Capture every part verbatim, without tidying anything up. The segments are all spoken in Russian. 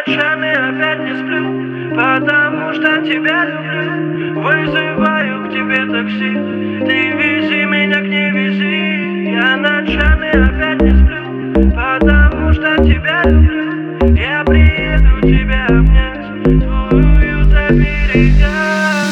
ночами опять не сплю, потому что тебя люблю. Вызываю к тебе такси, ты вези меня к ней, вези. Я ночами опять не сплю, потому что тебя люблю. Я приеду тебя обнять, твой уют оберегать.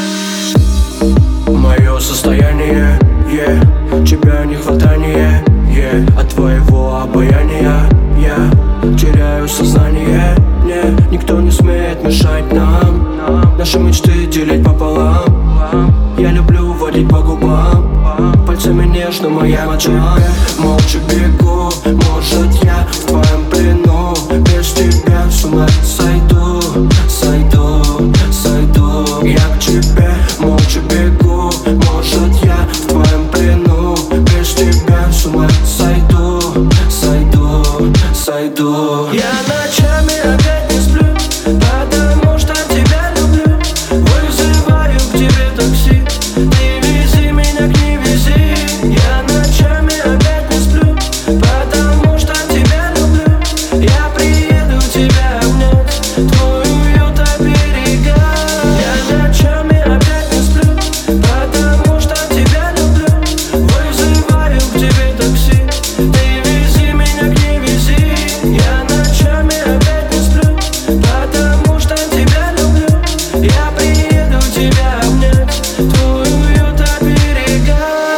Мое состояние, yeah, тебя не хватание, yeah, от твоего обаяния я теряю сознание. Мне никто не смеет мешать нам наши мечты делить пополам. Я люблю водить по губам, пальцами нежно моя моча. Молча бегу, может я в твоем плену. Без тебя с ума сойду, сойду, сойду. Я к тебе молча бегу, может я в твоем плену. Без тебя с ума сойду, сойду, сойду. Я ночами опять не сплю, потому что тебя люблю. Вызываю к тебе такси, ты вези меня к ней, вези. Я ночами опять не сплю, потому что тебя люблю. Я приеду тебя обнять, твой уют оберегать. Я ночами опять не сплю, потому что тебя люблю. Вызываю к тебе такси, ты вези меня к ней, вези. Я ночами опять не сплю, потому что тебя люблю. Я приеду тебя обнять, твой уют оберегать.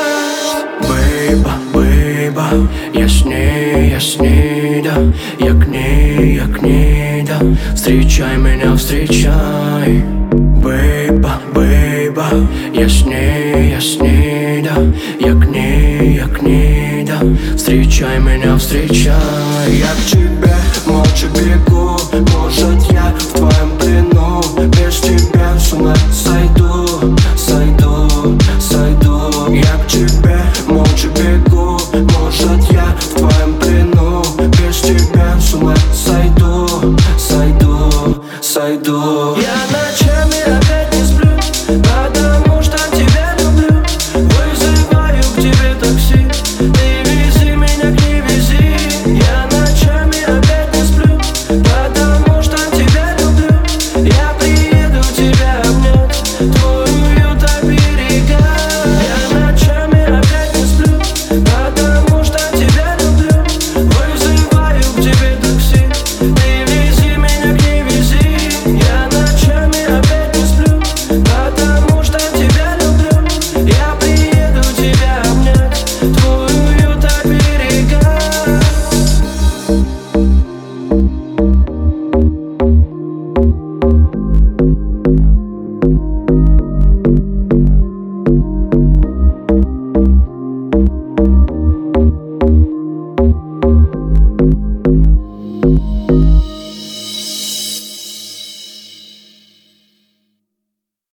Бейба, бейба, я с ней, я с ней, да. Я к ней, я к ней, да. Встречай меня, встречай. Бейба, бейба, я с ней, я с ней, да. Я к ней, я к ней, да. Встречай меня, встречай. Я к тебе молча бегу, может я в твоем плену. Без тебя с ума сойду, сойду, сойду. Я к тебе молча бегу, может я в твоем плену. Без тебя с ума сойду, сойду, сойду. Я ночами опять не сплю, потому что тебя люблю. Вызываю к тебе такси, ты вези меня к ней, вези. Я ночами опять не сплю, потому что тебя люблю. Я приеду тебя обнять, твой уют оберегать. Я ночами опять не сплю, потому что тебя люблю. Вызываю к тебе такси, ты вези меня к ней, вези. Я ночами опять не сплю, потому что тебя люблю. Я приеду тебя обнять, твой уют оберегать. Thank you.